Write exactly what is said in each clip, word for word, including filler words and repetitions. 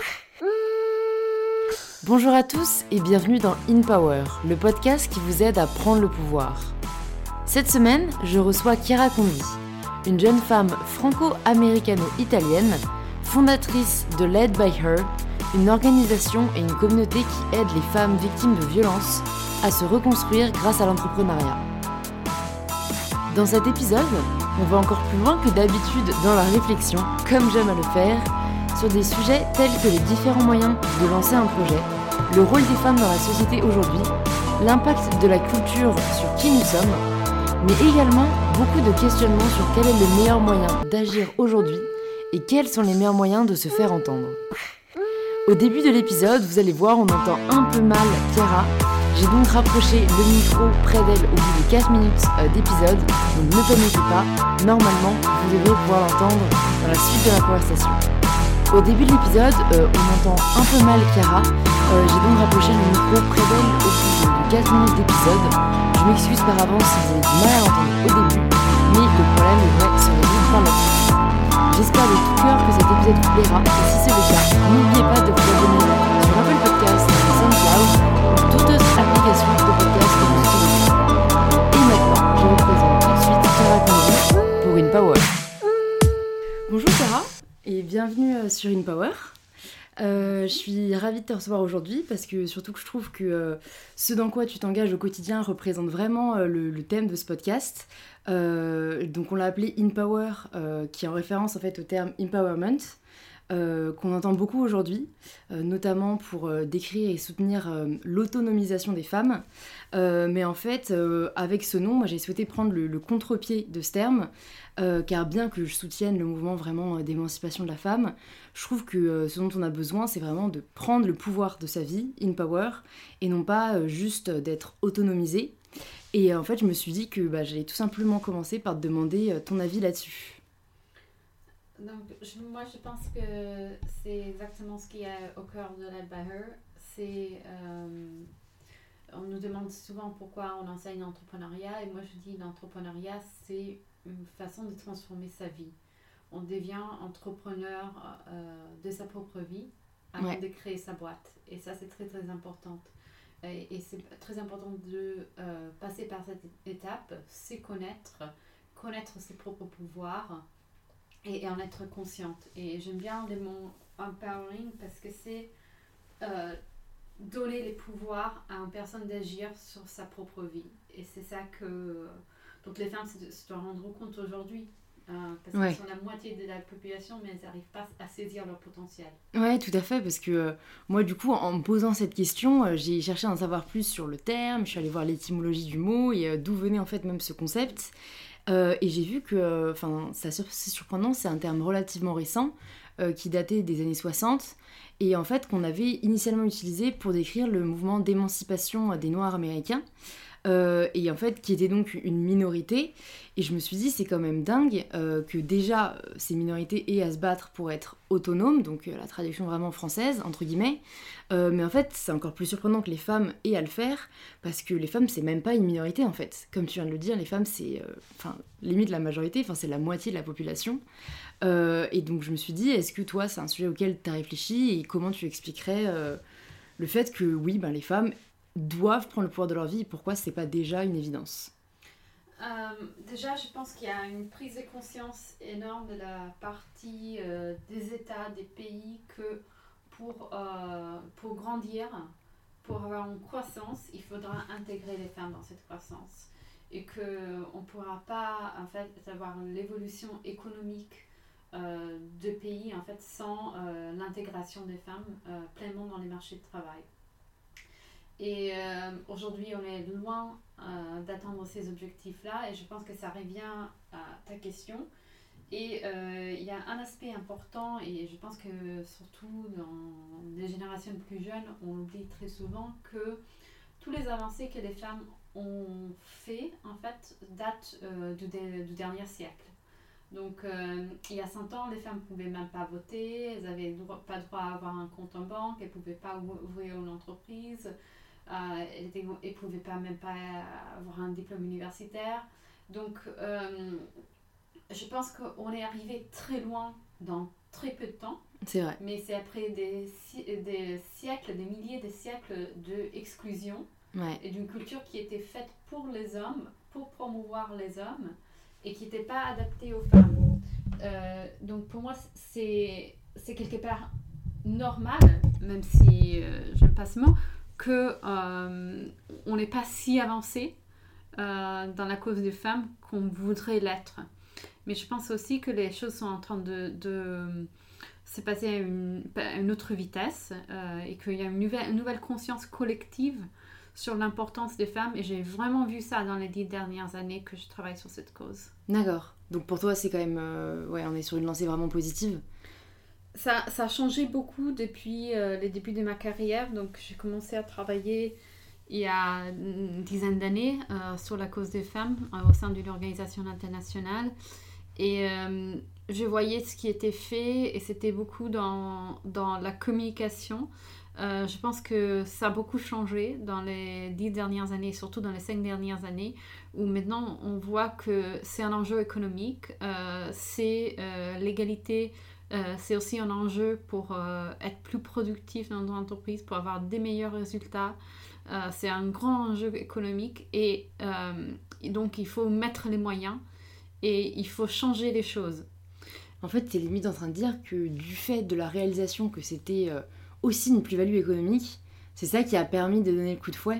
Bonjour à tous et bienvenue dans In Power, le podcast qui vous aide à prendre le pouvoir. Cette semaine, je reçois Chiara Condi, une jeune femme franco-américano-italienne, fondatrice de Led by Her, une organisation et une communauté qui aide les femmes victimes de violences à se reconstruire grâce à l'entrepreneuriat. Dans cet épisode, on va encore plus loin que d'habitude dans la réflexion, comme j'aime à le faire, sur des sujets tels que les différents moyens de lancer un projet, le rôle des femmes dans la société aujourd'hui, l'impact de la culture sur qui nous sommes, mais également beaucoup de questionnements sur quel est le meilleur moyen d'agir aujourd'hui et quels sont les meilleurs moyens de se faire entendre. Au début de l'épisode, vous allez voir, on entend un peu mal Chiara. J'ai donc rapproché le micro près d'elle au bout de quatre minutes d'épisode, donc ne paniquez pas, normalement vous devrez pouvoir l'entendre dans la suite de la conversation. Au début de l'épisode, euh, on entend un peu mal Chiara, euh, j'ai donc rapproché le micro près d'elle au bout de quatre minutes d'épisode. Je m'excuse par avance si vous avez du mal à l'entendre au début, mais le problème devrait se résoudre par la suite. J'espère de tout cœur que cet épisode vous plaira, et si c'est le cas, n'oubliez pas de vous abonner sur Apple Podcast, SoundCloud, ou toute autre application de podcast que vous utilisez. Et maintenant, je vous présente tout de suite Chiara Condi pour In Power. Bonjour Chiara, et bienvenue sur In Power. Euh, je suis ravie de te recevoir aujourd'hui parce que surtout que je trouve que euh, ce dans quoi tu t'engages au quotidien représente vraiment euh, le, le thème de ce podcast. Euh, donc on l'a appelé In Power, euh, qui est en référence en fait au terme empowerment, euh, qu'on entend beaucoup aujourd'hui, euh, notamment pour euh, décrire et soutenir euh, l'autonomisation des femmes. Euh, mais en fait, euh, avec ce nom, moi j'ai souhaité prendre le, le contre-pied de ce terme, euh, car bien que je soutienne le mouvement vraiment euh, d'émancipation de la femme, je trouve que euh, ce dont on a besoin, c'est vraiment de prendre le pouvoir de sa vie, in power, et non pas euh, juste d'être autonomisée. Et euh, en fait, je me suis dit que bah, j'allais tout simplement commencer par te demander euh, ton avis là-dessus. Donc, je, moi, je pense que c'est exactement ce qui est au cœur de Led by Her. C'est, euh, on nous demande souvent pourquoi on enseigne l'entrepreneuriat, et moi je dis l'entrepreneuriat, c'est une façon de transformer sa vie. On devient entrepreneur euh, de sa propre vie avant Ouais. de créer sa boîte. Et ça, c'est très très important. Et, et c'est très important de euh, passer par cette étape, se connaître, connaître ses propres pouvoirs et, et en être consciente. Et j'aime bien le mot empowering parce que c'est euh, donner les pouvoirs à une personne d'agir sur sa propre vie. Et c'est ça que donc les femmes se, se doivent rendre compte aujourd'hui. Euh, parce Ouais. qu'elles sont la moitié de la population, mais elles n'arrivent pas à saisir leur potentiel. Ouais, tout à fait, parce que euh, moi, du coup, en me posant cette question, euh, j'ai cherché à en savoir plus sur le terme, je suis allée voir l'étymologie du mot et euh, d'où venait en fait même ce concept. Euh, et j'ai vu que, enfin, euh, c'est surprenant, c'est un terme relativement récent, euh, qui datait des années soixante, et en fait qu'on avait initialement utilisé pour décrire le mouvement d'émancipation des Noirs américains. Euh, et en fait qui était donc une minorité, et je me suis dit c'est quand même dingue euh, que déjà euh, ces minorités aient à se battre pour être autonomes, donc euh, la traduction vraiment française entre guillemets, euh, mais en fait c'est encore plus surprenant que les femmes aient à le faire, parce que les femmes c'est même pas une minorité en fait, comme tu viens de le dire, les femmes c'est enfin euh, limite la majorité, enfin c'est la moitié de la population. Euh, et donc je me suis dit, est-ce que toi c'est un sujet auquel tu as réfléchi, et comment tu expliquerais euh, le fait que oui, ben, les femmes doivent prendre le pouvoir de leur vie, et pourquoi c'est pas déjà une évidence? Euh, déjà, je pense qu'il y a une prise de conscience énorme de la partie euh, des États, des pays, que pour, euh, pour grandir, pour avoir une croissance, il faudra intégrer les femmes dans cette croissance. Et qu'on ne pourra pas en fait, avoir l'évolution économique euh, de pays en fait, sans euh, l'intégration des femmes euh, pleinement dans les marchés de travail. Et euh, aujourd'hui, on est loin euh, d'atteindre ces objectifs-là, et je pense que ça revient à ta question. Et il euh, y a un aspect important, et je pense que surtout dans les générations plus jeunes, on oublie très souvent que tous les avancées que les femmes ont fait, en fait, datent euh, du, de, du dernier siècle. Donc, euh, il y a cent ans, les femmes ne pouvaient même pas voter, elles n'avaient pas droit à avoir un compte en banque, elles ne pouvaient pas ouvrir une entreprise. Euh, elles ne pouvaient pas même pas avoir un diplôme universitaire. Donc, euh, je pense qu'on est arrivé très loin dans très peu de temps. C'est vrai. Mais c'est après des, des siècles, des milliers de siècles d'exclusion ouais. et d'une culture qui était faite pour les hommes, pour promouvoir les hommes et qui n'était pas adaptée aux femmes. Euh, donc pour moi, c'est, c'est quelque part normal, même si euh, je n'aime pas ce mot, qu'on euh, n'est pas si avancé euh, dans la cause des femmes qu'on voudrait l'être. Mais je pense aussi que les choses sont en train de... de c'est passé à une, à une autre vitesse euh, et qu'il y a une nouvelle, une nouvelle conscience collective sur l'importance des femmes et j'ai vraiment vu ça dans les dix dernières années que je travaille sur cette cause. D'accord. Donc pour toi c'est quand même... Euh, ouais, on est sur une lancée vraiment positive. Ça, ça a changé beaucoup depuis euh, les débuts de ma carrière. Donc j'ai commencé à travailler il y a une dizaine d'années euh, sur la cause des femmes euh, au sein d'une organisation internationale. Et euh, je voyais ce qui était fait et c'était beaucoup dans, dans la communication. Euh, je pense que ça a beaucoup changé dans les dix dernières années, surtout dans les cinq dernières années, où maintenant on voit que c'est un enjeu économique, euh, c'est euh, l'égalité, euh, c'est aussi un enjeu pour euh, être plus productif dans notre entreprise, pour avoir des meilleurs résultats. Euh, c'est un grand enjeu économique et, euh, et donc il faut mettre les moyens. Et il faut changer les choses. En fait, t'es limite en train de dire que du fait de la réalisation que c'était euh, aussi une plus-value économique, c'est ça qui a permis de donner le coup de fouet.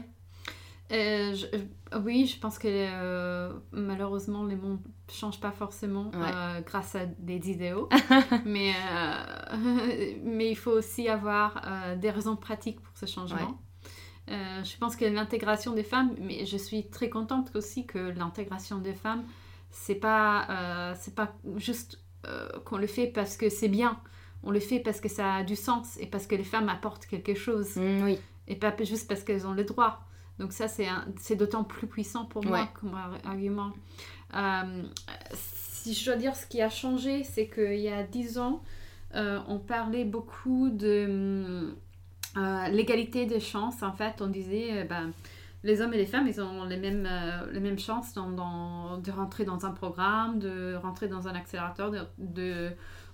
euh, je, Oui, je pense que euh, malheureusement, les mondes ne changent pas forcément ouais. euh, grâce à des idéaux. mais, euh, mais il faut aussi avoir euh, des raisons pratiques pour ce changement. Ouais. Euh, je pense que l'intégration des femmes, mais je suis très contente aussi que l'intégration des femmes, c'est pas, euh, c'est pas juste euh, qu'on le fait parce que c'est bien. On le fait parce que ça a du sens et parce que les femmes apportent quelque chose. Mmh, oui. Et pas juste parce qu'elles ont le droit. Donc ça, c'est, un, c'est d'autant plus puissant pour moi ouais. comme argument. Euh, si je dois dire ce qui a changé, c'est qu'il y a dix ans, euh, on parlait beaucoup de euh, l'égalité des chances. En fait, on disait... Euh, ben, les hommes et les femmes, ils ont les mêmes, euh, les mêmes chances dans, dans, de rentrer dans un programme, de rentrer dans un accélérateur, de, de,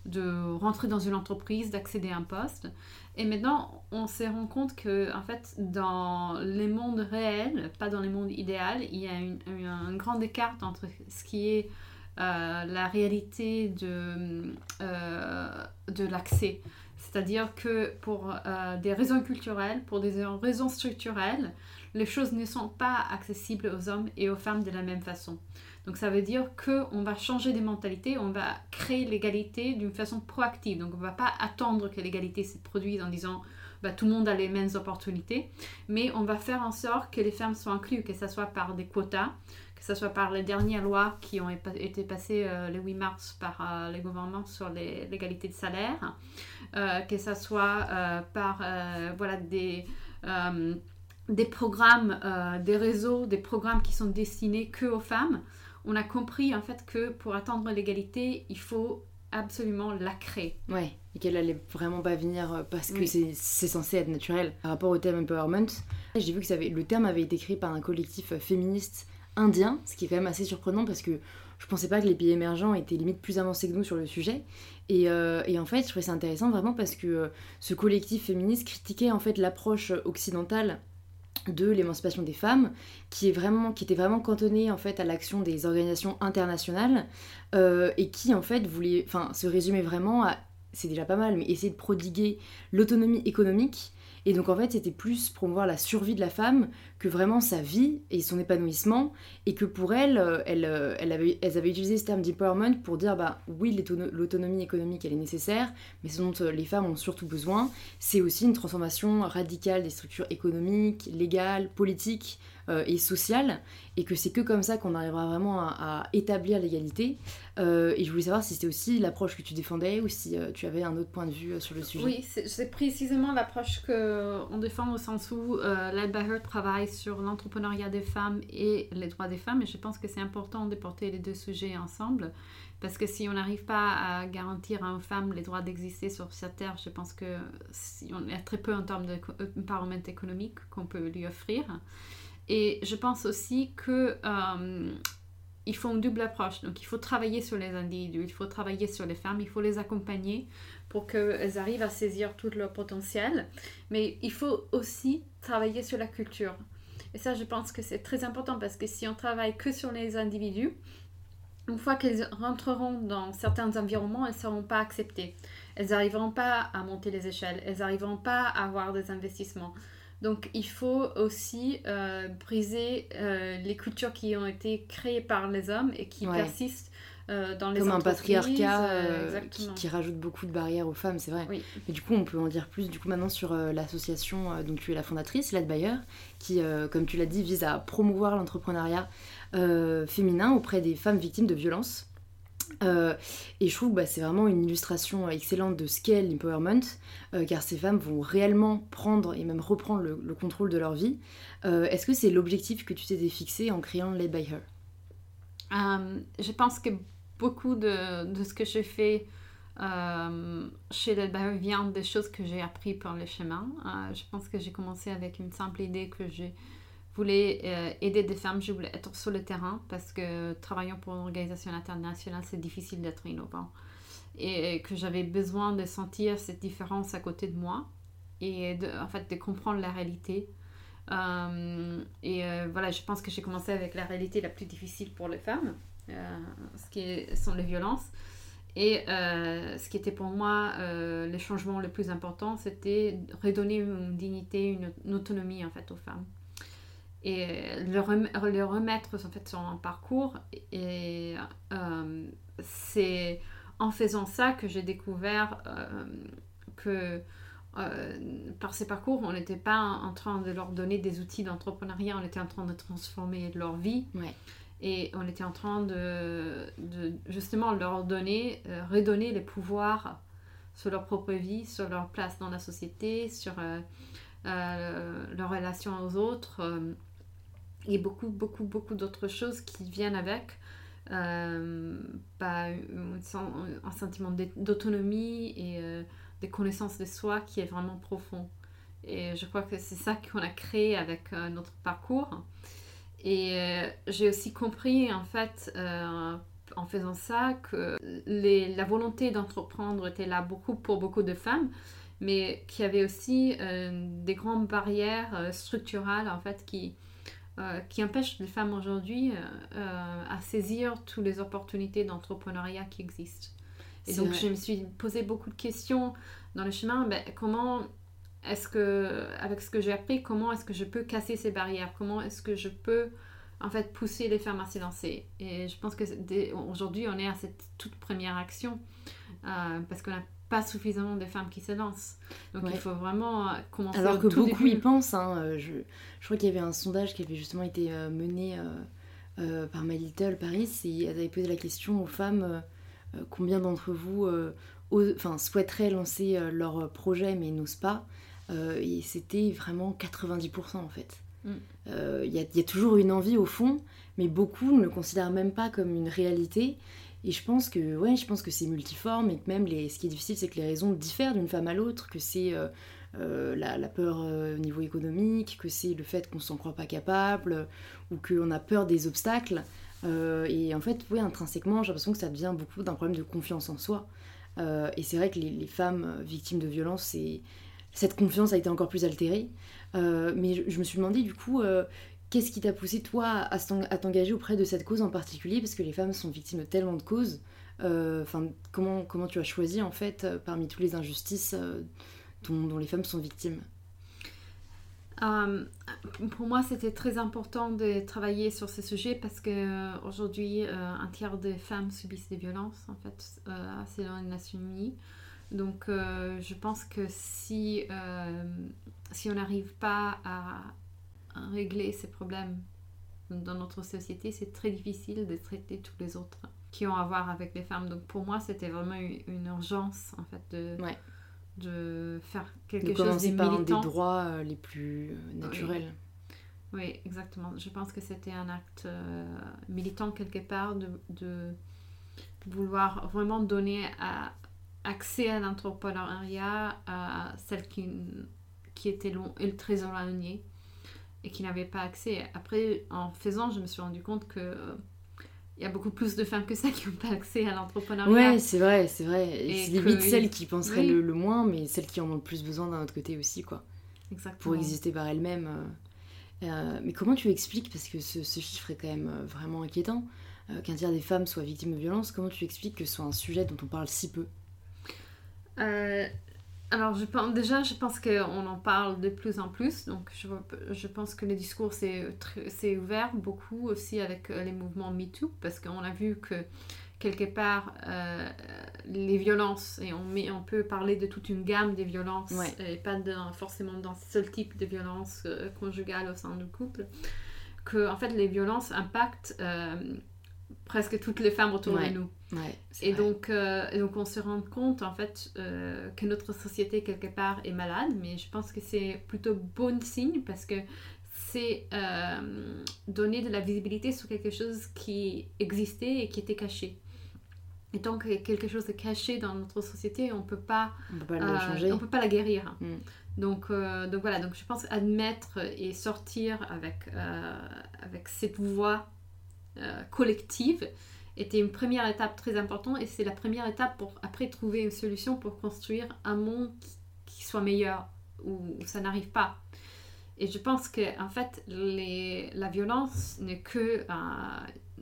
de rentrer dans une entreprise, d'accéder à un poste. Et maintenant, on se rend compte que, en fait, dans les mondes réels, pas dans les mondes idéaux, il y a une, une, un grand écart entre ce qui est euh, la réalité de, euh, de l'accès. C'est-à-dire que pour euh, des raisons culturelles, pour des raisons structurelles, les choses ne sont pas accessibles aux hommes et aux femmes de la même façon. Donc ça veut dire qu'on va changer des mentalités, on va créer l'égalité d'une façon proactive. Donc on ne va pas attendre que l'égalité se produise en disant bah, tout le monde a les mêmes opportunités, mais on va faire en sorte que les femmes soient incluses, que ce soit par des quotas, que ce soit par les dernières lois qui ont été passées euh, le huit mars par euh, le gouvernement sur les, l'égalité de salaire, euh, que ce soit euh, par euh, voilà, des... Euh, des programmes, euh, des réseaux, des programmes qui sont destinés que aux femmes, on a compris en fait que pour atteindre l'égalité, il faut absolument la créer. Ouais, et qu'elle allait vraiment pas venir parce que oui. c'est, c'est censé être naturel. Par rapport au terme empowerment, j'ai vu que ça avait, le terme avait été créé par un collectif féministe indien, ce qui est quand même assez surprenant parce que je pensais pas que les pays émergents étaient limite plus avancés que nous sur le sujet. Et, euh, et en fait, je trouvais ça intéressant vraiment parce que euh, ce collectif féministe critiquait en fait l'approche occidentale de l'émancipation des femmes, qui, est vraiment, qui était vraiment cantonnée en fait, à l'action des organisations internationales euh, et qui en fait voulait, enfin, se résumait vraiment à, c'est déjà pas mal, mais essayer de prodiguer l'autonomie économique. Et donc en fait c'était plus promouvoir la survie de la femme que vraiment sa vie et son épanouissement, et que pour elle, elle, elle avait, elles avaient utilisé ce terme d'empowerment pour dire bah oui l'autonomie économique elle est nécessaire, mais ce dont les femmes ont surtout besoin c'est aussi une transformation radicale des structures économiques, légales, politiques euh, et sociales, et que c'est que comme ça qu'on arrivera vraiment à, à établir l'égalité. Euh, et je voulais savoir si c'était aussi l'approche que tu défendais ou si euh, tu avais un autre point de vue euh, sur le sujet. Oui, c'est, c'est précisément l'approche qu'on défend au sens où euh, Led by Her travaille sur l'entrepreneuriat des femmes et les droits des femmes, et je pense que c'est important de porter les deux sujets ensemble, parce que si on n'arrive pas à garantir à une femme les droits d'exister sur cette terre, je pense que si on a très peu en termes d'empowerment économique qu'on peut lui offrir. Et je pense aussi que euh, il faut une double approche. Donc, il faut travailler sur les individus, il faut travailler sur les femmes, il faut les accompagner pour qu'elles arrivent à saisir tout leur potentiel. Mais il faut aussi travailler sur la culture. Et ça, je pense que c'est très important parce que si on travaille que sur les individus, une fois qu'elles rentreront dans certains environnements, elles ne seront pas acceptées. Elles n'arriveront pas à monter les échelles, elles n'arriveront pas à avoir des investissements. Donc, il faut aussi euh, briser euh, les cultures qui ont été créées par les hommes et qui ouais. persistent euh, dans les Comme entreprises. Comme un patriarcat euh, euh, qui, qui rajoute beaucoup de barrières aux femmes, c'est vrai. Oui. Mais du coup, on peut en dire plus du coup, maintenant sur euh, l'association euh, dont tu es la fondatrice, Led by Her, qui, euh, comme tu l'as dit, vise à promouvoir l'entrepreneuriat euh, féminin auprès des femmes victimes de violences. Euh, et je trouve que bah, c'est vraiment une illustration excellente de scale empowerment, euh, car ces femmes vont réellement prendre et même reprendre le, le contrôle de leur vie. Euh, est-ce que c'est l'objectif que tu t'étais fixé en créant Led by Her? euh, Je pense que beaucoup de, de ce que je fais euh, chez Led by Her vient des choses que j'ai appris par le chemin. Euh, je pense que j'ai commencé avec une simple idée que j'ai voulais euh, aider des femmes, je voulais être sur le terrain parce que travaillant pour une organisation internationale, c'est difficile d'être innovant. Et que j'avais besoin de sentir cette différence à côté de moi et de, en fait, de comprendre la réalité. Euh, et euh, voilà, je pense que j'ai commencé avec la réalité la plus difficile pour les femmes, euh, ce qui est, sont les violences. Et euh, ce qui était pour moi euh, le changement le plus important, c'était redonner une dignité, une, une autonomie en fait aux femmes. Et le, rem- le remettre en fait sur un parcours et euh, c'est en faisant ça que j'ai découvert euh, que euh, par ces parcours on n'était pas en train de leur donner des outils d'entrepreneuriat, on était en train de transformer leur vie ouais. Et on était en train de, de justement leur donner, euh, redonner les pouvoirs sur leur propre vie, sur leur place dans la société, sur euh, euh, leur relation aux autres euh, et beaucoup, beaucoup, beaucoup d'autres choses qui viennent avec. Euh, bah, un, un sentiment d'autonomie et euh, des connaissances de soi qui est vraiment profond. Et je crois que c'est ça qu'on a créé avec euh, notre parcours. Et euh, j'ai aussi compris, en fait, euh, en faisant ça, que les, la volonté d'entreprendre était là beaucoup pour beaucoup de femmes, mais qu'il y avait aussi euh, des grandes barrières euh, structurales, en fait, qui, euh, qui empêchent les femmes aujourd'hui euh, à saisir toutes les opportunités d'entrepreneuriat qui existent. Et c'est donc, vrai. Je me suis posé beaucoup de questions dans le chemin. Ben, comment... Est-ce que, avec ce que j'ai appris, comment est-ce que je peux casser ces barrières? Comment est-ce que je peux, en fait, pousser les femmes à se lancer? Et je pense qu'aujourd'hui, on est à cette toute première action euh, parce qu'on n'a pas suffisamment de femmes qui se lancent. Donc, ouais. Il faut vraiment commencer Alors au que tout beaucoup début. y pensent. Hein, je, je crois qu'il y avait un sondage qui avait justement été euh, mené euh, euh, par My Little Paris et elles avaient posé la question aux femmes euh, combien d'entre vous euh, os, souhaiteraient lancer euh, leur projet mais n'osent pas. Euh, et c'était vraiment quatre-vingt-dix pour cent en fait. Il mm. euh, y, y a toujours une envie au fond, mais beaucoup ne le considèrent même pas comme une réalité. Et je pense que, ouais, je pense que c'est multiforme et que même les, ce qui est difficile, c'est que les raisons diffèrent d'une femme à l'autre, que c'est euh, euh, la, la peur euh, au niveau économique, que c'est le fait qu'on ne s'en croit pas capable, ou qu'on a peur des obstacles. Euh, et en fait, ouais, intrinsèquement, j'ai l'impression que ça devient beaucoup d'un problème de confiance en soi. Euh, et c'est vrai que les, les femmes victimes de violences, c'est... cette confiance a été encore plus altérée. Euh, mais je, je me suis demandé du coup, euh, qu'est-ce qui t'a poussé toi à, à t'engager auprès de cette cause en particulier? Parce que les femmes sont victimes de tellement de causes. Euh, comment, comment tu as choisi en fait euh, parmi toutes les injustices euh, dont, dont les femmes sont victimes? Euh, pour moi, c'était très important de travailler sur ce sujet parce qu'aujourd'hui, euh, un tiers des femmes subissent des violences, en fait, euh, selon les Nations Unies. Donc, euh, je pense que si, euh, si on n'arrive pas à, à régler ces problèmes dans notre société, c'est très difficile de traiter tous les autres qui ont à voir avec les femmes. Donc, pour moi, c'était vraiment une, une urgence, en fait, de, ouais. de faire quelque de chose de militant. De commencer par un des droits euh, les plus naturels. Oui. oui, exactement. Je pense que c'était un acte euh, militant quelque part de, de vouloir vraiment donner à accès à l'entrepreneuriat à celles qui, qui étaient long, très éloignées et qui n'avaient pas accès. Après, en faisant, je me suis rendu compte que il y a beaucoup plus de femmes que ça qui n'ont pas accès à l'entrepreneuriat. Ouais, c'est vrai, c'est vrai. Et Et c'est que limite ils- celles qui penseraient oui. le, le moins, mais celles qui en ont le plus besoin d'un autre côté aussi, quoi. Exactement. Pour exister par elles-mêmes. euh. Euh, mais comment tu expliques, parce que ce, ce chiffre est quand même euh, vraiment inquiétant, euh, qu'un tiers des femmes soient victimes de violences, comment tu expliques que ce soit un sujet dont on parle si peu? Euh, alors, je pense, déjà, je pense qu'on en parle de plus en plus. Donc, je, vois- je pense que le discours s'est tr- s'est ouvert beaucoup aussi avec euh, les mouvements MeToo, parce qu'on a vu que quelque part, euh, les violences, et on, met, on peut parler de toute une gamme des violences, Ouais. et pas d'un- forcément d'un seul type de violence euh, conjugale au sein du couple, que en fait, les violences impactent euh, presque toutes les femmes autour Ouais. de nous. Ouais, c'est Et vrai. donc, euh, et donc, on se rend compte en fait euh, que notre société quelque part est malade, mais je pense que c'est plutôt bon signe parce que c'est euh, donner de la visibilité sur quelque chose qui existait et qui était caché. Et tant que quelque chose est caché dans notre société, on peut pas, On peut pas le euh, changer. on peut pas la guérir. Mm. Donc, euh, donc voilà, donc je pense admettre et sortir avec, euh, avec cette voix euh, collective était une première étape très importante et c'est la première étape pour après trouver une solution pour construire un monde qui, qui soit meilleur où, où ça n'arrive pas. Et je pense que en fait les, la violence n'est que euh,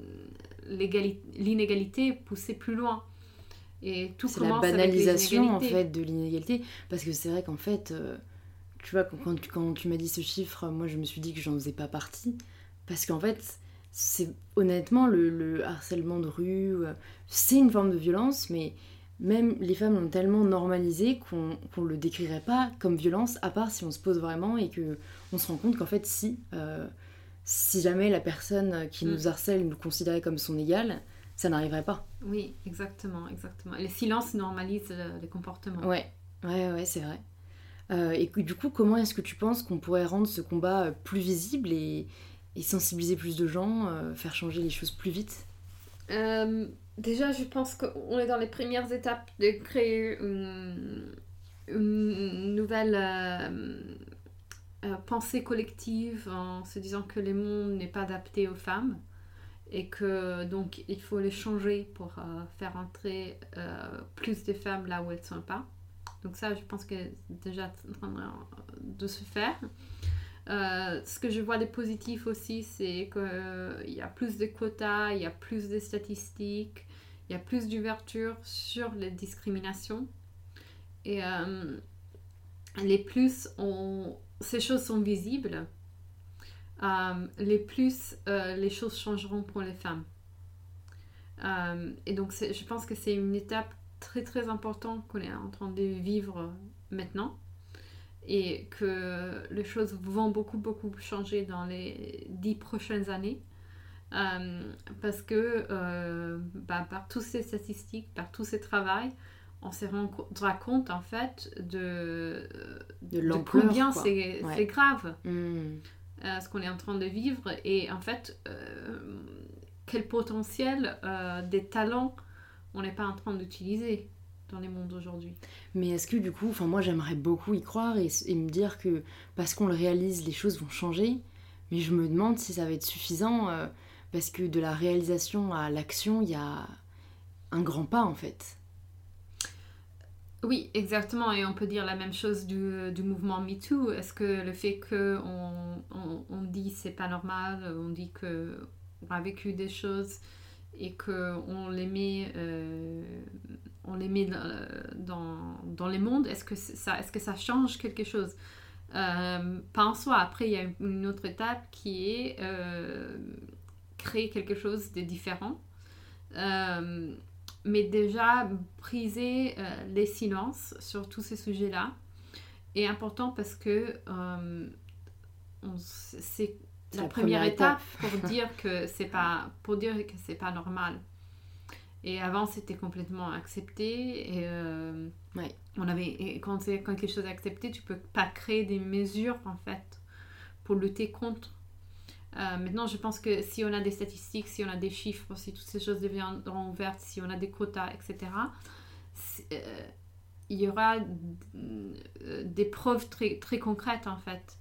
l'inégalité poussée plus loin. Et tout C'est la commence avec les banalisation en inégalités. fait de l'inégalité, parce que c'est vrai qu'en fait, euh, tu vois, quand, quand, tu- quand tu m'as dit ce chiffre, moi je me suis dit que j'en faisais pas partie, parce qu'en fait, c'est honnêtement le, le harcèlement de rue, euh, c'est une forme de violence, mais même les femmes l'ont tellement normalisé qu'on qu'on le décrirait pas comme violence, à part si on se pose vraiment et que on se rend compte qu'en fait si, euh, si jamais la personne qui Mm. nous harcèle nous considérait comme son égale, ça n'arriverait pas. Oui, exactement, exactement. Et le silence normalise le, le comportement. Ouais, ouais, ouais, c'est vrai. Euh, et que- du coup, comment est-ce que tu penses qu'on pourrait rendre ce combat euh, plus visible et, et sensibiliser plus de gens, euh, faire changer les choses plus vite? Euh, déjà, je pense qu'on est dans les premières étapes de créer une, une nouvelle euh, euh, pensée collective en se disant que le monde n'est pas adapté aux femmes et que donc il faut les changer pour euh, faire entrer euh, plus de femmes là où elles ne sont pas. Donc ça, je pense que c'est déjà en train de se faire. Euh, ce que je vois de positif aussi, c'est qu'il euh, y a plus de quotas, il y a plus de statistiques, il y a plus d'ouverture sur les discriminations. Et euh, les plus on, ces choses sont visibles, euh, les plus euh, les choses changeront pour les femmes. Euh, et donc c'est, je pense que c'est une étape très très importante qu'on est en train de vivre maintenant. Et que les choses vont beaucoup beaucoup changer dans les dix prochaines années euh, parce que euh, bah, par tous ces statistiques, par tous ces travaux, on se rendra compte en fait de, De de l'ampleur, combien quoi. c'est, Ouais. c'est grave Hmm. euh, ce qu'on est en train de vivre et en fait euh, quel potentiel euh, des talents on n'est pas en train d'utiliser dans les mondes d'aujourd'hui. Mais est-ce que du coup, enfin moi j'aimerais beaucoup y croire et, et me dire que parce qu'on le réalise, les choses vont changer, mais je me demande si ça va être suffisant euh, parce que de la réalisation à l'action, il y a un grand pas en fait. Oui, exactement. Et on peut dire la même chose du, du mouvement MeToo. Est-ce que le fait qu'on on, on dit c'est pas normal, on dit qu'on a vécu des choses et qu'on les met, euh, on les met dans, dans, dans les mondes, est-ce que ça, est-ce que ça change quelque chose? Euh, pas en soi. Après, il y a une autre étape qui est euh, créer quelque chose de différent. Euh, mais déjà, briser euh, les silences sur tous ces sujets-là est important parce que euh, on, c'est C'est la, la première, première étape, étape. pour dire que c'est pas pour dire que c'est pas normal. Et avant, c'était complètement accepté. Et, euh, Ouais. on avait, et quand, c'est, quand quelque chose est accepté, tu peux pas créer des mesures en fait pour lutter contre. Euh, maintenant, je pense que si on a des statistiques, si on a des chiffres, si toutes ces choses deviendront ouvertes, si on a des quotas, et cetera, euh, il y aura d- des preuves très, très concrètes en fait.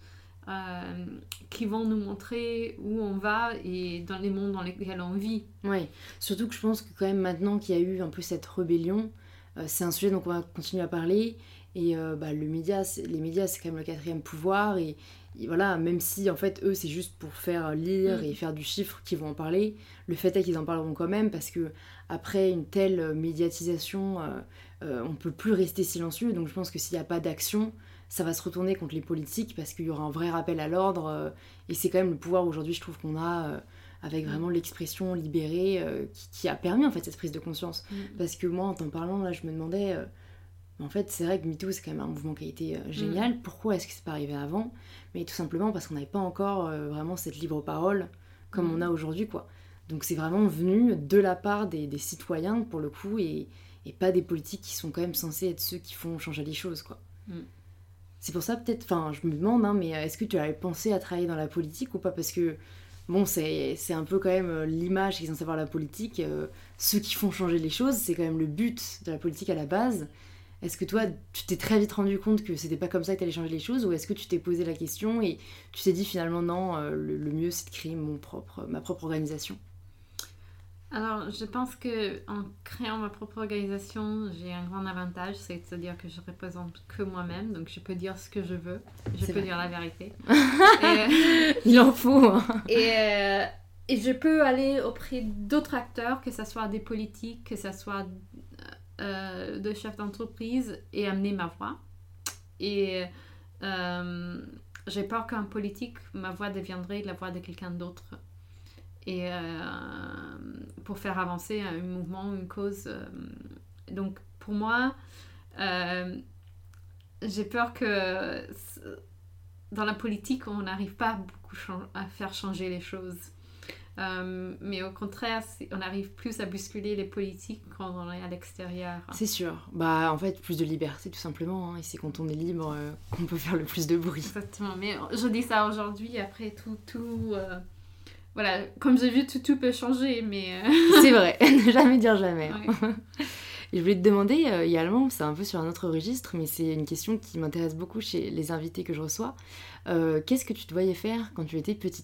euh, qui vont nous montrer où on va et dans les mondes dans lesquels on vit. Oui, surtout que je pense que quand même maintenant qu'il y a eu un peu cette rébellion, euh, c'est un sujet dont on va continuer à parler. Et euh, bah, le média, c'est, les médias, c'est quand même le quatrième pouvoir. Et, et voilà, même si en fait, eux, c'est juste pour faire lire Mm. et faire du chiffre qu'ils vont en parler, le fait est qu'ils en parleront quand même parce que après une telle médiatisation, euh, euh, on peut plus rester silencieux. Donc je pense que s'il n'y a pas d'action, ça va se retourner contre les politiques parce qu'il y aura un vrai rappel à l'ordre. Euh, et c'est quand même le pouvoir aujourd'hui, je trouve qu'on a. Euh, avec vraiment l'expression libérée euh, qui, qui a permis en fait cette prise de conscience. Mm. Parce que moi, en t'en parlant, là, je me demandais... Euh, en fait, c'est vrai que MeToo, c'est quand même un mouvement qui a été euh, génial. Mm. Pourquoi est-ce que c'est pas arrivé avant ? Mais tout simplement parce qu'on n'avait pas encore euh, vraiment cette libre parole comme mm. on a aujourd'hui, quoi. Donc c'est vraiment venu de la part des, des citoyens, pour le coup, et, et pas des politiques qui sont quand même censés être ceux qui font changer les choses, quoi. Mm. C'est pour ça, peut-être... Enfin, je me demande, hein, mais est-ce que tu avais pensé à travailler dans la politique ou pas ? Parce que... Bon, c'est, c'est un peu quand même l'image qu'ils sont censés avoir la politique. Euh, ceux qui font changer les choses, c'est quand même le but de la politique à la base. Est-ce que toi, tu t'es très vite rendu compte que c'était pas comme ça que t'allais changer les choses, ou est-ce que tu t'es posé la question et tu t'es dit finalement non, euh, le, le mieux c'est de créer mon propre, ma propre organisation ? Alors, je pense qu'en créant ma propre organisation, j'ai un grand avantage, c'est-à-dire que je représente que moi-même, donc je peux dire ce que je veux, je c'est peux vrai. dire la vérité. et, Il en faut. Hein. Et, euh, et je peux aller auprès d'autres acteurs, que ce soit des politiques, que ce soit euh, de chefs d'entreprise, et amener ma voix. Et euh, j'ai peur qu'en politique, ma voix deviendrait la voix de quelqu'un d'autre. Et euh, pour faire avancer un mouvement, une cause. Euh, donc pour moi, euh, j'ai peur que dans la politique, on n'arrive pas beaucoup à faire changer les choses. Euh, mais au contraire, on arrive plus à bousculer les politiques quand on est à l'extérieur. C'est sûr. Bah, en fait, plus de liberté, tout simplement. Hein, et c'est quand on est libre euh, qu'on peut faire le plus de bruit. Exactement. Mais je dis ça aujourd'hui, après tout... tout euh... Voilà, comme j'ai vu, tout, tout peut changer, mais... Euh... C'est vrai, ne jamais dire jamais. Ouais. Et je voulais te demander, euh, également, c'est un peu sur un autre registre, mais c'est une question qui m'intéresse beaucoup chez les invités que je reçois. Euh, qu'est-ce que tu te voyais faire quand tu étais petite ?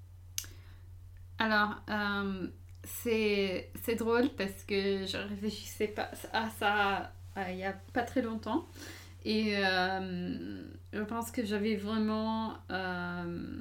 Alors, euh, c'est, c'est drôle parce que je réfléchissais pas à ça euh, il y a pas très longtemps. Et euh, je pense que j'avais vraiment... Euh,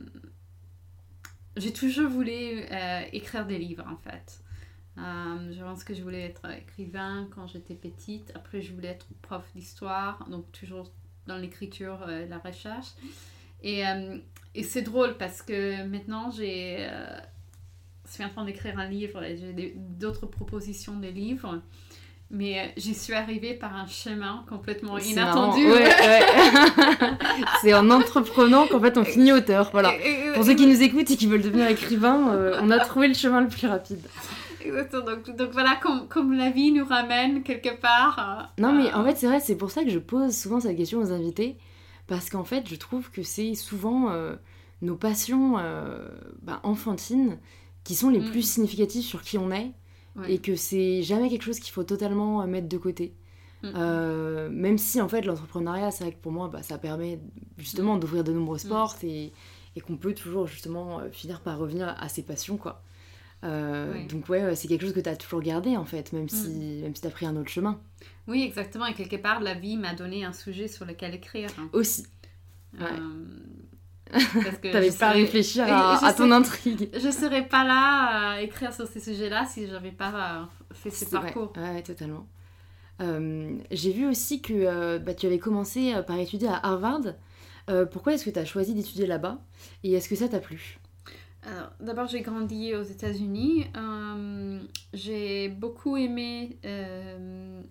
j'ai toujours voulu euh, écrire des livres, en fait. Euh, je pense que je voulais être écrivain quand j'étais petite. Après, je voulais être prof d'histoire, donc toujours dans l'écriture et euh, la recherche. Et, euh, et c'est drôle parce que maintenant, j'ai, euh, je suis en train d'écrire un livre et j'ai des, d'autres propositions de livres. Mais j'y suis arrivée par un chemin complètement c'est inattendu. Ouais, ouais. C'est en entreprenant qu'en fait on finit auteur. Voilà. Pour ceux qui nous écoutent et qui veulent devenir écrivain, euh, on a trouvé le chemin le plus rapide. Exactement. Donc, donc voilà, comme, comme la vie nous ramène quelque part. Euh, non mais en fait c'est vrai, c'est pour ça que je pose souvent cette question aux invités. Parce qu'en fait je trouve que c'est souvent euh, nos passions euh, bah, enfantines qui sont les mmh. plus significatives sur qui on est. Ouais. Et que c'est jamais quelque chose qu'il faut totalement mettre de côté. Mmh. Euh, même si en fait l'entrepreneuriat, c'est vrai que pour moi bah, ça permet justement mmh. d'ouvrir de nombreuses mmh. portes et, et qu'on peut toujours justement euh, finir par revenir à ses passions, quoi. Euh, ouais. Donc ouais, c'est quelque chose que tu as toujours gardé en fait, même si, mmh. même si tu as pris un autre chemin. Oui, exactement, et quelque part la vie m'a donné un sujet sur lequel écrire. Hein. Aussi. Ouais. Euh... Parce que t'avais pas serais... à réfléchir à, à ton sais... intrigue. Je serais pas là à écrire sur ces sujets-là si j'avais pas fait ce c'est parcours. Ouais, ouais, totalement. Euh, j'ai vu aussi que euh, bah, tu avais commencé par étudier à Harvard. Euh, pourquoi est-ce que tu as choisi d'étudier là-bas ? Et est-ce que ça t'a plu ? Alors, d'abord, j'ai grandi aux États-Unis. Euh, j'ai beaucoup aimé euh,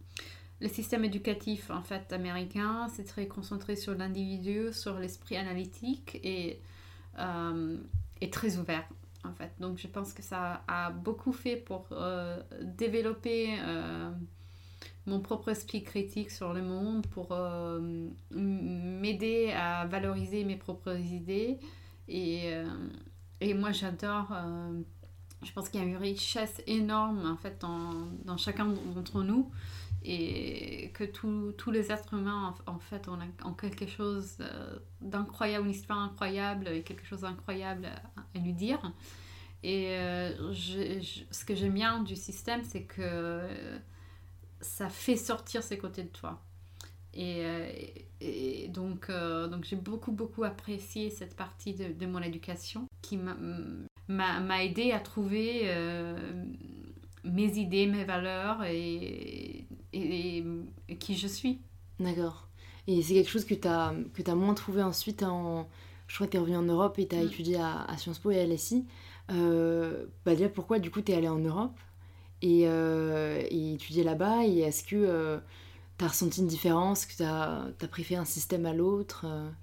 le système éducatif en fait américain. C'est très concentré sur l'individu, sur l'esprit analytique et, euh, et très ouvert en fait. Donc, je pense que ça a beaucoup fait pour euh, développer euh, mon propre esprit critique sur le monde, pour euh, m'aider à valoriser mes propres idées et euh, Et moi, j'adore... Euh, je pense qu'il y a une richesse énorme, en fait, dans, dans chacun d'entre nous. et que tous tous les êtres humains, en, en fait, ont, ont quelque chose euh, d'incroyable, une histoire incroyable et quelque chose d'incroyable à, à lui dire. Et euh, je, je, ce que j'aime bien du système, c'est que euh, ça fait sortir ces côtés de toi. Et, euh, et donc, euh, donc j'ai beaucoup, beaucoup apprécié cette partie de, de mon éducation qui m'a, m'a, m'a aidé à trouver euh, mes idées, mes valeurs et, et, et qui je suis. D'accord. Et c'est quelque chose que tu as que t'as moins trouvé ensuite en... Je crois que tu es revenu en Europe et tu as mm. étudié à, à Sciences Po et à L S I. Euh, bah déjà, pourquoi du coup tu es allé en Europe et, euh, et étudier là-bas? Et est-ce que euh, tu as ressenti une différence, que tu as préféré un système à l'autre?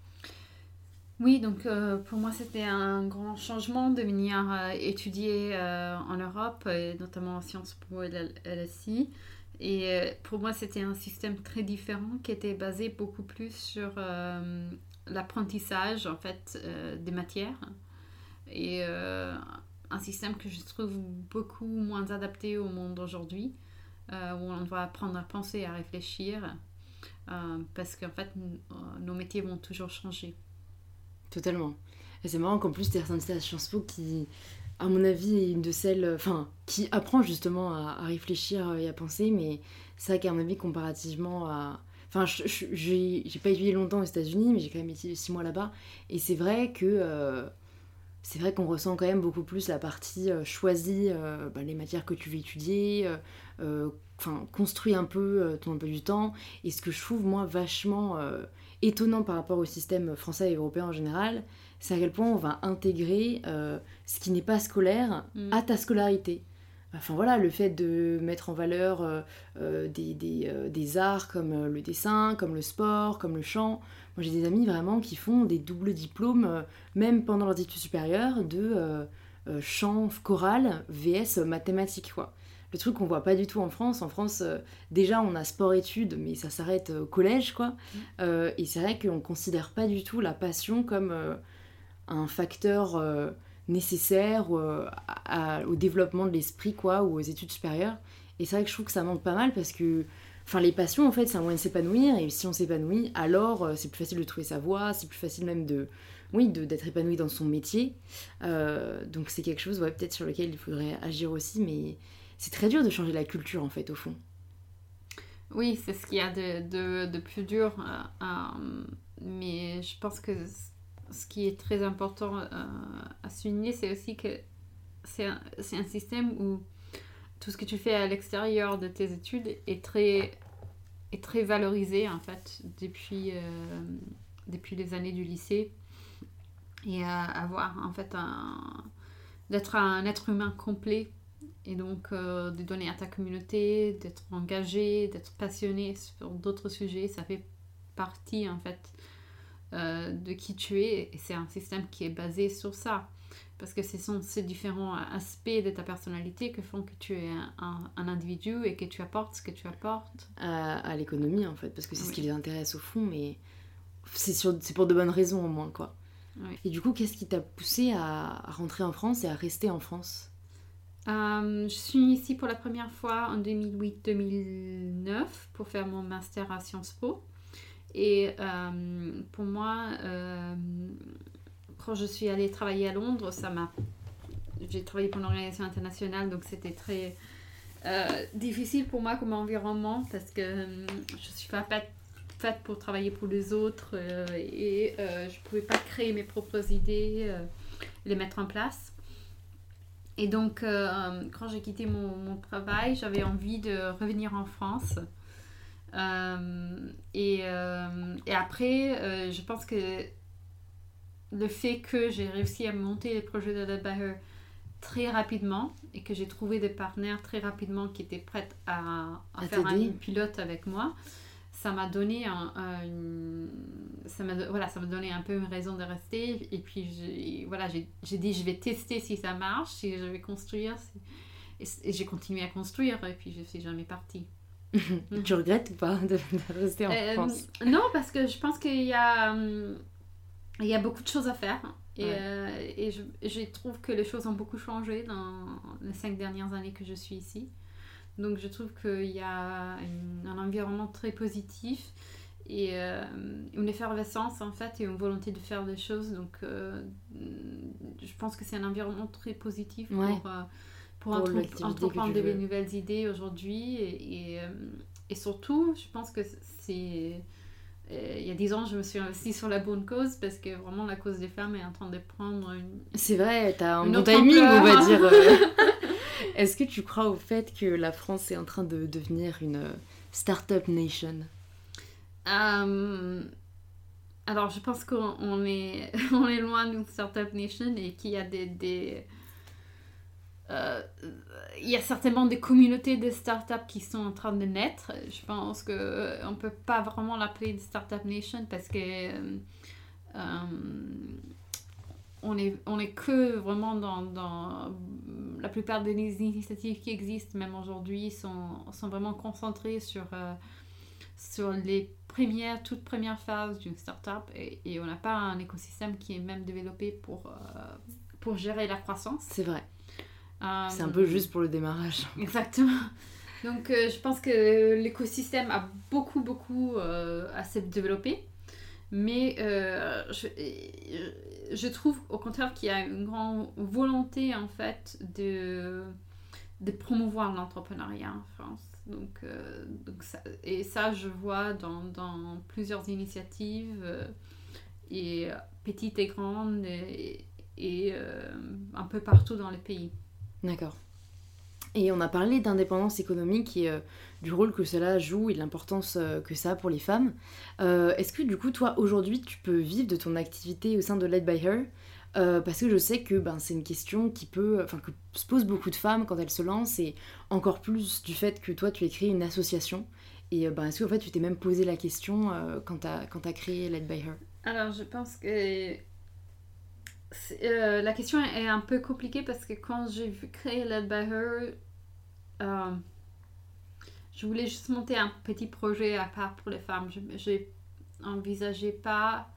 Oui, donc euh, pour moi c'était un grand changement de venir euh, étudier euh, en Europe, et notamment en Sciences Po et L S I. Et euh, pour moi c'était un système très différent qui était basé beaucoup plus sur euh, l'apprentissage en fait euh, des matières. Et euh, un système que je trouve beaucoup moins adapté au monde d'aujourd'hui, euh, où on doit apprendre à penser, à réfléchir, euh, parce qu'en fait nos métiers vont toujours changer. Totalement. Et c'est marrant qu'en plus tu aies ressenti à Sciences Po qui, à mon avis, est une de celles... Enfin, qui apprend justement à, à réfléchir et à penser, mais c'est vrai qu'à mon avis, comparativement à... Enfin, je, je, j'ai, j'ai pas étudié longtemps aux États-Unis, mais j'ai quand même étudié six mois là-bas. Et c'est vrai que... Euh, c'est vrai qu'on ressent quand même beaucoup plus la partie euh, choisie, euh, bah, les matières que tu veux étudier, euh, euh, construis un peu euh, ton emploi du temps. Et ce que je trouve, moi, vachement euh, étonnant par rapport au système français et européen en général, c'est à quel point on va intégrer euh, ce qui n'est pas scolaire mmh. à ta scolarité. Enfin voilà, le fait de mettre en valeur euh, euh, des, des, euh, des arts comme euh, le dessin, comme le sport, comme le chant. Moi j'ai des amis vraiment qui font des doubles diplômes, euh, même pendant leurs études supérieures, de euh, euh, chant choral vs mathématiques, quoi. Le truc qu'on voit pas du tout en France. En France, euh, déjà on a sport-études, mais ça s'arrête au collège, quoi. Mmh. Euh, et c'est vrai qu'on considère pas du tout la passion comme euh, un facteur... Euh, nécessaire euh, à, à, au développement de l'esprit, quoi, ou aux études supérieures. Et c'est vrai que je trouve que ça manque pas mal parce que enfin, les passions, en fait, c'est un moyen de s'épanouir, et si on s'épanouit, alors euh, c'est plus facile de trouver sa voie, c'est plus facile même de, oui, de, d'être épanoui dans son métier. Euh, donc c'est quelque chose, ouais, peut-être sur lequel il faudrait agir aussi, mais c'est très dur de changer la culture, en fait, au fond. Oui, c'est ce qu'il y a de, de, de plus dur, euh, euh, mais je pense que ce qui est très important euh, à souligner, c'est aussi que c'est un, c'est un système où tout ce que tu fais à l'extérieur de tes études est très, est très valorisé, en fait, depuis, euh, depuis les années du lycée. Et euh, avoir, en fait, un, d'être un être humain complet, et donc euh, de donner à ta communauté, d'être engagé, d'être passionné sur d'autres sujets, ça fait partie, en fait, Euh, de qui tu es, et c'est un système qui est basé sur ça, parce que ce sont ces différents aspects de ta personnalité que font que tu es un, un, un individu et que tu apportes ce que tu apportes à, à l'économie, en fait, parce que c'est oui. ce qui les intéresse au fond, mais c'est, sur, c'est pour de bonnes raisons au moins, quoi. Oui. Et du coup, qu'est-ce qui t'a poussé à, à rentrer en France et à rester en France? euh, Je suis ici pour la première fois en deux mille huit deux mille neuf pour faire mon master à Sciences Po. Et euh, pour moi, euh, quand je suis allée travailler à Londres, ça m'a... j'ai travaillé pour une organisation internationale, donc c'était très euh, difficile pour moi comme environnement, parce que euh, je ne suis pas faite pour travailler pour les autres, euh, et euh, je ne pouvais pas créer mes propres idées, euh, les mettre en place. Et donc, euh, quand j'ai quitté mon, mon travail, j'avais envie de revenir en France. Euh, et, euh, et après, euh, je pense que le fait que j'ai réussi à monter les projets de Led by Her très rapidement et que j'ai trouvé des partenaires très rapidement qui étaient prêts à, à, à faire un pilote avec moi, ça m'a donné un, un, une, ça m'a, voilà, ça m'a donné un peu une raison de rester. Et puis j'ai, voilà, j'ai, j'ai dit je vais tester si ça marche, si je vais construire, si... et, et j'ai continué à construire, et puis je suis jamais partie. Tu regrettes ou pas de, de rester en euh, France? Non, parce que je pense qu'il y a, hum, il y a beaucoup de choses à faire. Et, ouais. euh, et je, je trouve que les choses ont beaucoup changé dans les cinq dernières années que je suis ici. Donc je trouve qu'il y a une, un environnement très positif et euh, une effervescence en fait et une volonté de faire des choses. Donc euh, je pense que c'est un environnement très positif pour, ouais. euh, pour, pour entre, entreprendre de nouvelles idées aujourd'hui. Et, et, euh, et surtout, je pense que c'est... Il y a dix ans, je me suis investie sur la bonne cause parce que vraiment la cause des femmes est en train de prendre une... C'est vrai, t'as un une bon autre timing, ampleur. on va dire. euh. Est-ce que tu crois au fait que la France est en train de devenir une euh, start-up nation? Euh, alors, je pense qu'on on est, on est loin d'une startup nation et qu'il y a des... des euh, il y a certainement des communautés de startups qui sont en train de naître. Je pense qu'on ne peut pas vraiment l'appeler une startup nation parce que euh, euh, on est, on est que vraiment dans, dans la plupart des initiatives qui existent, même aujourd'hui, sont, sont vraiment concentrées sur, euh, sur les premières, toutes premières phases d'une startup et, et on n'a pas un écosystème qui est même développé pour, euh, pour gérer la croissance. C'est vrai. Euh, C'est un peu juste pour le démarrage. Exactement. Donc euh, je pense que l'écosystème a beaucoup, beaucoup euh, à se développer. Mais euh, je, je trouve au contraire qu'il y a une grande volonté en fait de, de promouvoir l'entrepreneuriat en France. Donc, euh, donc ça, et ça je vois dans, dans plusieurs initiatives euh, et petites et grandes et, et euh, un peu partout dans les pays. D'accord. Et on a parlé d'indépendance économique et euh, du rôle que cela joue et de l'importance euh, que ça a pour les femmes. Euh, est-ce que du coup, toi, aujourd'hui, tu peux vivre de ton activité au sein de Led by Her? Euh, parce que je sais que ben, c'est une question qui peut, enfin, que se posent beaucoup de femmes quand elles se lancent, et encore plus du fait que toi, tu as créé une association. Et euh, ben, est-ce que en fait, tu t'es même posé la question euh, quand tu as quand t'as créé Led by Her? Alors, je pense que euh, la question est un peu compliquée parce que quand j'ai créé Led by Her, euh, je voulais juste monter un petit projet à part pour les femmes. Je n'envisageais pas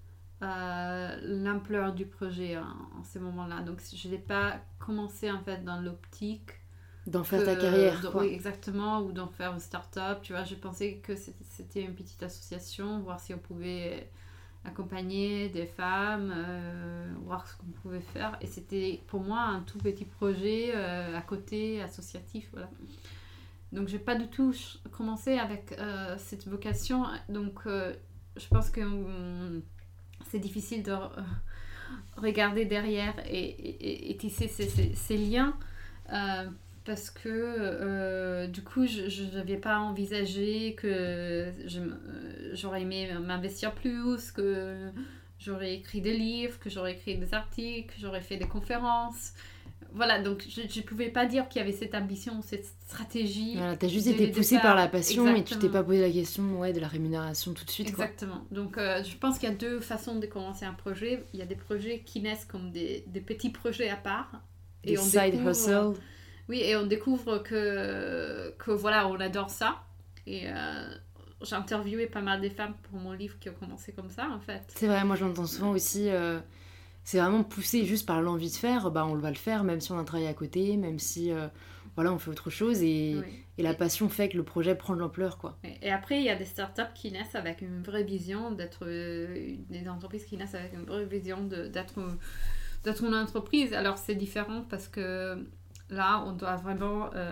euh, l'ampleur du projet en, en ce moment-là. Donc, je n'ai pas commencé en fait dans l'optique d'en faire que, ta carrière, de, quoi. Oui, exactement, ou d'en faire une start-up. Tu vois, je pensais que c'était une petite association, voir si on pouvait accompagner des femmes, euh, voir ce qu'on pouvait faire. Et c'était pour moi un tout petit projet euh, à côté, associatif, voilà. Donc j'ai pas du tout commencé avec euh, cette vocation. Donc euh, je pense que hum, c'est difficile de euh, regarder derrière et, et, et tisser ces, ces, ces liens. Euh, parce que euh, du coup je n'avais pas envisagé que je, euh, j'aurais aimé m'investir plus, que j'aurais écrit des livres, que j'aurais écrit des articles, que j'aurais fait des conférences. Voilà, donc je ne pouvais pas dire qu'il y avait cette ambition, cette stratégie. Voilà, t'as juste été poussée par la passion. Exactement. Et tu t'es pas posé la question ouais, de la rémunération tout de suite. Exactement. Quoi. Donc euh, je pense qu'il y a deux façons de commencer un projet. Il y a des projets qui naissent comme des, des petits projets à part. Des et on side découvre, hustle. Oui, et on découvre que, que voilà, on adore ça. Et euh, j'ai interviewé pas mal de femmes pour mon livre qui ont commencé comme ça, en fait. C'est vrai, moi je l'entends souvent aussi. Euh, c'est vraiment poussé juste par l'envie de faire. Bah, on va le faire, même si on a un travail à côté, même si euh, voilà, on fait autre chose. Et, oui. et la passion fait que le projet prend de l'ampleur, quoi. Et après, il y a des startups qui naissent avec une vraie vision d'être... Euh, des entreprises qui naissent avec une vraie vision de, d'être, d'être une entreprise. Alors, c'est différent parce que... Là, on doit vraiment... Euh,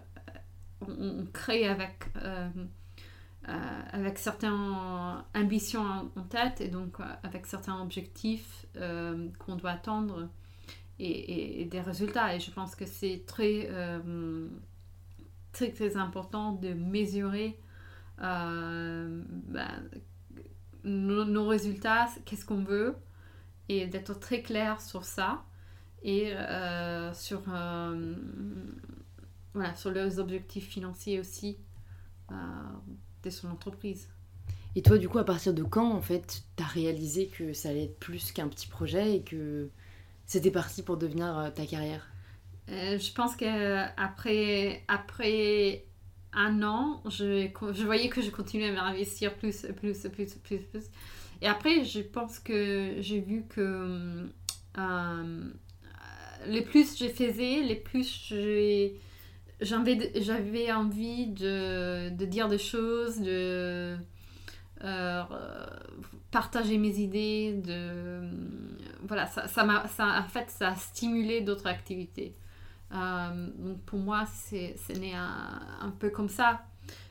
on, on crée avec, euh, euh, avec certaines ambitions en, en tête et donc euh, avec certains objectifs euh, qu'on doit atteindre et, et, et des résultats. Et je pense que c'est très, euh, très, très important de mesurer euh, ben, nos, nos résultats, qu'est-ce qu'on veut, et d'être très clair sur ça. Et euh, sur, euh, voilà, sur les objectifs financiers aussi euh, de son entreprise. Et toi, du coup, à partir de quand, en fait, t'as réalisé que ça allait être plus qu'un petit projet et que c'était parti pour devenir euh, ta carrière? euh, Je pense qu'après après un an, je, je voyais que je continuais à m'investir plus, plus, plus, plus, plus. Et après, je pense que j'ai vu que... Euh, les plus je faisais, les plus j'ai, j'avais, j'avais envie de, de dire des choses, de euh, partager mes idées, de voilà, ça, ça m'a, ça, en fait, ça a stimulé d'autres activités. Euh, donc pour moi, c'est, c'est né un, un peu comme ça.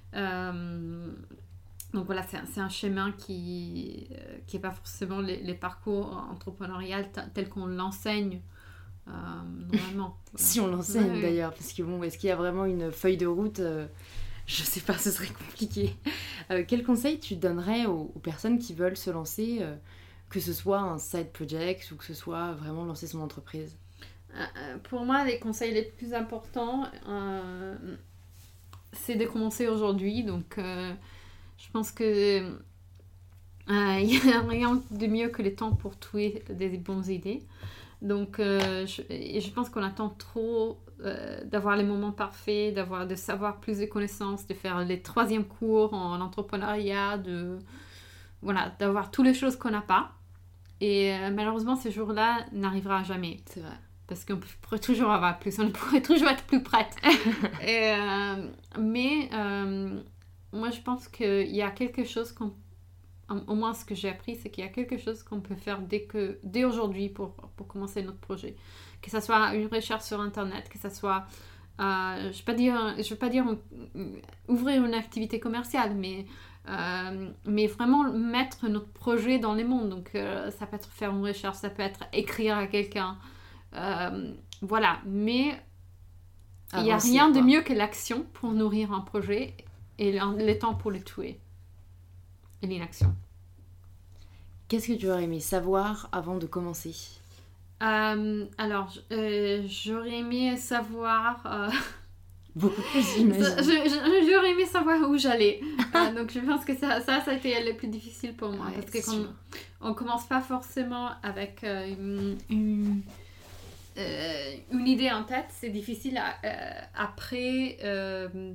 Euh, donc voilà, c'est un, c'est un chemin qui euh, qui est pas forcément les, les parcours entrepreneuriaux t- tels qu'on l'enseigne euh, normalement. Voilà. Si on l'enseigne Ouais, ouais. d'ailleurs, parce que bon, est-ce qu'il y a vraiment une feuille de route euh, Je sais pas, ce serait compliqué. Euh, quel conseil tu donnerais aux, aux personnes qui veulent se lancer, euh, que ce soit un side project ou que ce soit vraiment lancer son entreprise? Euh, pour moi, les conseils les plus importants, euh, c'est de commencer aujourd'hui. Donc, euh, je pense que euh, il n'y a rien de mieux que le temps pour trouver des bonnes idées. Donc, euh, je, et je pense qu'on attend trop euh, d'avoir les moments parfaits, d'avoir, de savoir plus de connaissances, de faire les troisièmes cours en entrepreneuriat, de, voilà, d'avoir toutes les choses qu'on n'a pas. Et euh, malheureusement, ce jour-là n'arrivera jamais. C'est vrai. Parce qu'on pourrait toujours avoir plus, on pourrait toujours être plus prête. Et, euh, mais euh, moi, je pense qu'il y a quelque chose qu'on... Au moins, ce que j'ai appris, c'est qu'il y a quelque chose qu'on peut faire dès, que, dès aujourd'hui pour, pour commencer notre projet. Que ce soit une recherche sur Internet, que ce soit... Euh, je ne veux pas dire, je veux pas dire ouvrir une activité commerciale, mais... Euh, mais vraiment mettre notre projet dans les mondes. Donc, euh, ça peut être faire une recherche, ça peut être écrire à quelqu'un. Euh, voilà, mais il n'y a rien de mieux que l'action pour nourrir un projet et le temps pour le tuer. Et l'inaction. Qu'est-ce que tu aurais aimé savoir avant de commencer? euh, Alors, euh, j'aurais aimé savoir... Euh... Beaucoup plus, j'imagine. je, je, j'aurais aimé savoir où j'allais. euh, donc, je pense que ça, ça, ça a été le plus difficile pour moi. Ouais, parce que quand on ne commence pas forcément avec euh, une... une Euh, une idée en tête, c'est difficile à, euh, après euh,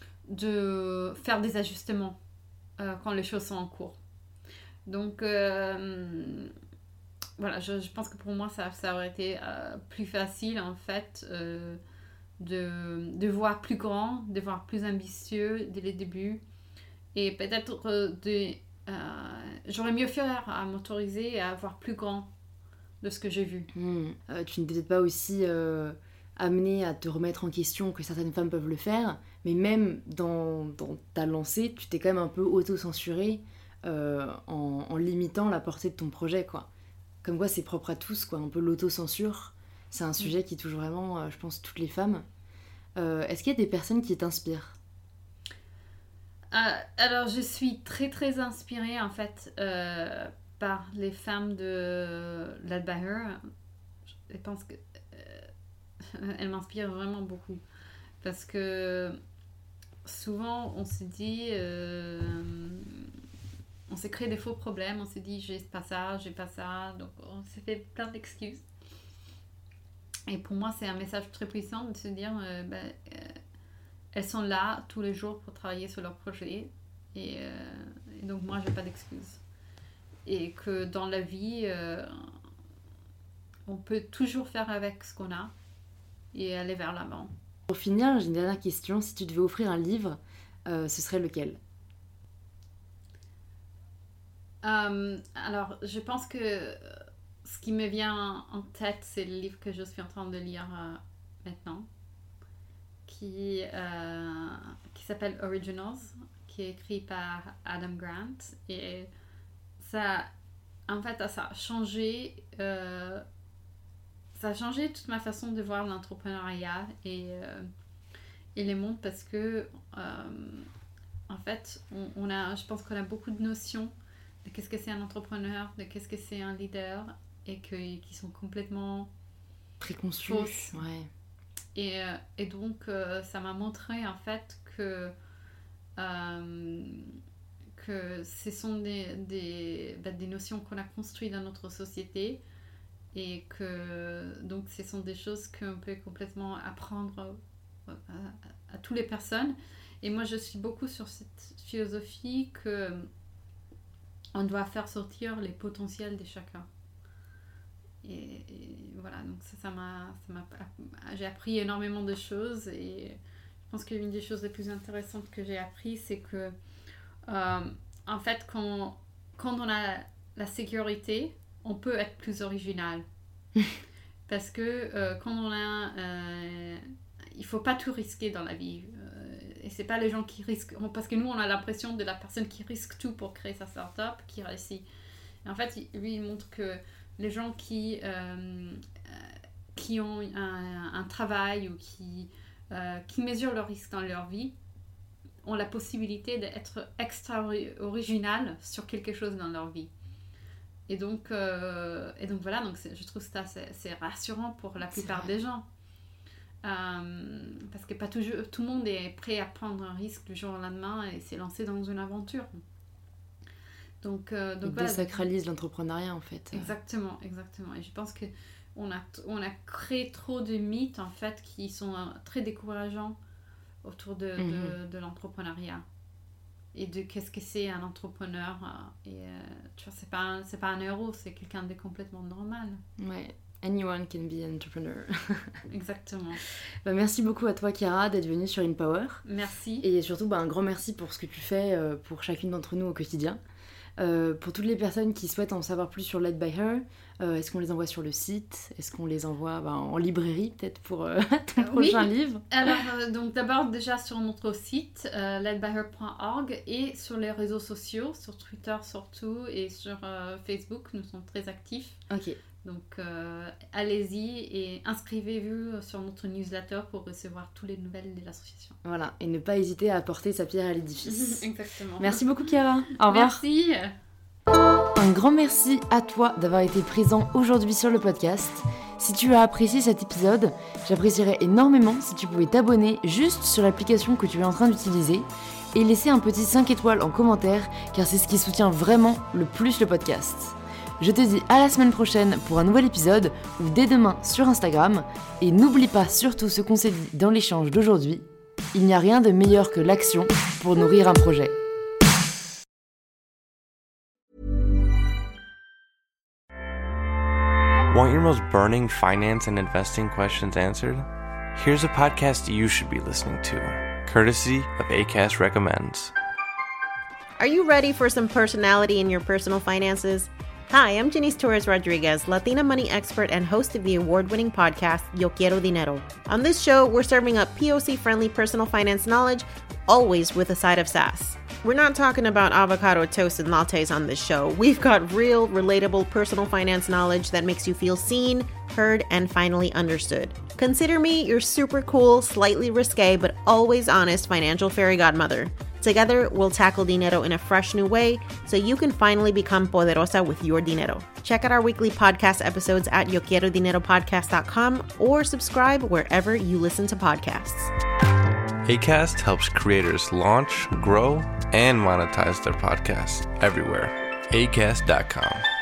de faire des ajustements euh, quand les choses sont en cours. Donc euh, voilà, je, je pense que pour moi ça, ça aurait été euh, plus facile en fait euh, de, de voir plus grand, de voir plus ambitieux dès le début et peut-être euh, de, euh, j'aurais mieux fait à m'autoriser et à voir plus grand de ce que j'ai vu. Mmh. Euh, tu n'étais peut-être pas aussi euh, amenée à te remettre en question que certaines femmes peuvent le faire, mais même dans, dans ta lancée, tu t'es quand même un peu auto-censurée euh, en, en limitant la portée de ton projet, quoi. Comme quoi, c'est propre à tous, quoi. Un peu l'autocensure, c'est un sujet qui touche vraiment, euh, je pense, toutes les femmes. Euh, est-ce qu'il y a des personnes qui t'inspirent? euh, Alors, je suis très très inspirée en fait euh, par les femmes de Led by Her. Je pense que euh, elles m'inspirent vraiment beaucoup parce que souvent on se dit euh, on s'est créé des faux problèmes, on s'est dit j'ai pas ça, j'ai pas ça, donc on s'est fait plein d'excuses. Et pour moi c'est un message très puissant de se dire euh, ben, euh, elles sont là tous les jours pour travailler sur leur projet et, euh, et donc moi j'ai pas d'excuses. Et que dans la vie, euh, on peut toujours faire avec ce qu'on a et aller vers l'avant. Pour finir, j'ai une dernière question. Si tu devais offrir un livre, euh, ce serait lequel? euh, Alors, je pense que ce qui me vient en tête, c'est le livre que je suis en train de lire euh, maintenant, qui, euh, qui s'appelle Originals, qui est écrit par Adam Grant. Et ça, en fait, ça a changé, euh, ça a changé toute ma façon de voir l'entrepreneuriat et, euh, et les mondes parce que, euh, en fait, on, on a, je pense qu'on a beaucoup de notions de qu'est-ce que c'est un entrepreneur, de qu'est-ce que c'est un leader et que, qui sont complètement préconçues. Fausses. Ouais. Et, euh, et donc, euh, ça m'a montré en fait que euh, que ce sont des, des, bah, des notions qu'on a construites dans notre société et que donc ce sont des choses qu'on peut complètement apprendre à, à, à toutes les personnes. Et moi je suis beaucoup sur cette philosophie que on doit faire sortir les potentiels de chacun. Et, et voilà, donc ça, ça m'a, ça m'a, j'ai appris énormément de choses et pense qu'une des choses les plus intéressantes que j'ai appris, c'est que, euh, en fait, quand, quand on a la sécurité, on peut être plus original. Parce que euh, quand on a... Euh, il ne faut pas tout risquer dans la vie. Euh, et ce n'est pas les gens qui risquent... Parce que nous, on a l'impression de la personne qui risque tout pour créer sa start-up, qui réussit. Et en fait, lui, il montre que les gens qui, euh, qui ont un, un travail ou qui, euh, qui mesurent le risque dans leur vie ont la possibilité d'être extra original sur quelque chose dans leur vie. Et donc, euh, et donc voilà, donc je trouve ça c'est, c'est rassurant pour la plupart des gens. Euh, parce que pas toujours, tout le monde est prêt à prendre un risque du jour au lendemain et s'est lancé dans une aventure. Donc, euh, donc Il voilà. désacralise l'entrepreneuriat en fait. Exactement, exactement. Et je pense qu'on a, on a créé trop de mythes en fait qui sont très décourageants autour de, mm-hmm. de, de l'entrepreneuriat. Et de qu'est-ce que c'est un entrepreneur. Et euh, tu vois, c'est pas, un, c'est pas un héros, c'est quelqu'un de complètement normal. Ouais, anyone can be an entrepreneur. Exactement. Bah, merci beaucoup à toi, Chiara, d'être venue sur InPower. Merci. Et surtout, bah, un grand merci pour ce que tu fais euh, pour chacune d'entre nous au quotidien. Euh, pour toutes les personnes qui souhaitent en savoir plus sur Led by Her, euh, est-ce qu'on les envoie sur le site ? Est-ce qu'on les envoie bah, en librairie peut-être pour euh, ton euh, prochain oui. livre ? Alors, euh, donc d'abord déjà sur notre site euh, led by her point org et sur les réseaux sociaux, sur Twitter surtout et sur euh, Facebook, nous sommes très actifs. Ok. Donc euh, allez-y et inscrivez-vous sur notre newsletter pour recevoir toutes les nouvelles de l'association. Voilà, et ne pas hésiter à apporter sa pierre à l'édifice. Exactement. Merci beaucoup, Chiara. Au revoir. Merci. Un grand merci à toi d'avoir été présent aujourd'hui sur le podcast. Si tu as apprécié cet épisode, j'apprécierais énormément si tu pouvais t'abonner juste sur l'application que tu es en train d'utiliser et laisser un petit cinq étoiles en commentaire car c'est ce qui soutient vraiment le plus le podcast. Je te dis à la semaine prochaine pour un nouvel épisode ou dès demain sur Instagram. Et n'oublie pas surtout ce qu'on s'est dit dans l'échange d'aujourd'hui. Il n'y a rien de meilleur que l'action pour nourrir un projet. Want your most burning finance and investing questions answered? Here's a podcast you should be listening to, courtesy of Acast Recommends. Are you ready for some personality in your personal finances? Hi, I'm Janice Torres-Rodriguez, Latina money expert and host of the award-winning podcast, Yo Quiero Dinero. On this show, we're serving up P O C-friendly personal finance knowledge, always with a side of sass. We're not talking about avocado toast and lattes on this show. We've got real, relatable personal finance knowledge that makes you feel seen, heard, and finally understood. Consider me your super cool, slightly risque, but always honest financial fairy godmother. Together, we'll tackle dinero in a fresh new way so you can finally become poderosa with your dinero. Check out our weekly podcast episodes at yo quiero dinero podcast dot com or subscribe wherever you listen to podcasts. Acast helps creators launch, grow, and monetize their podcasts everywhere. acast dot com.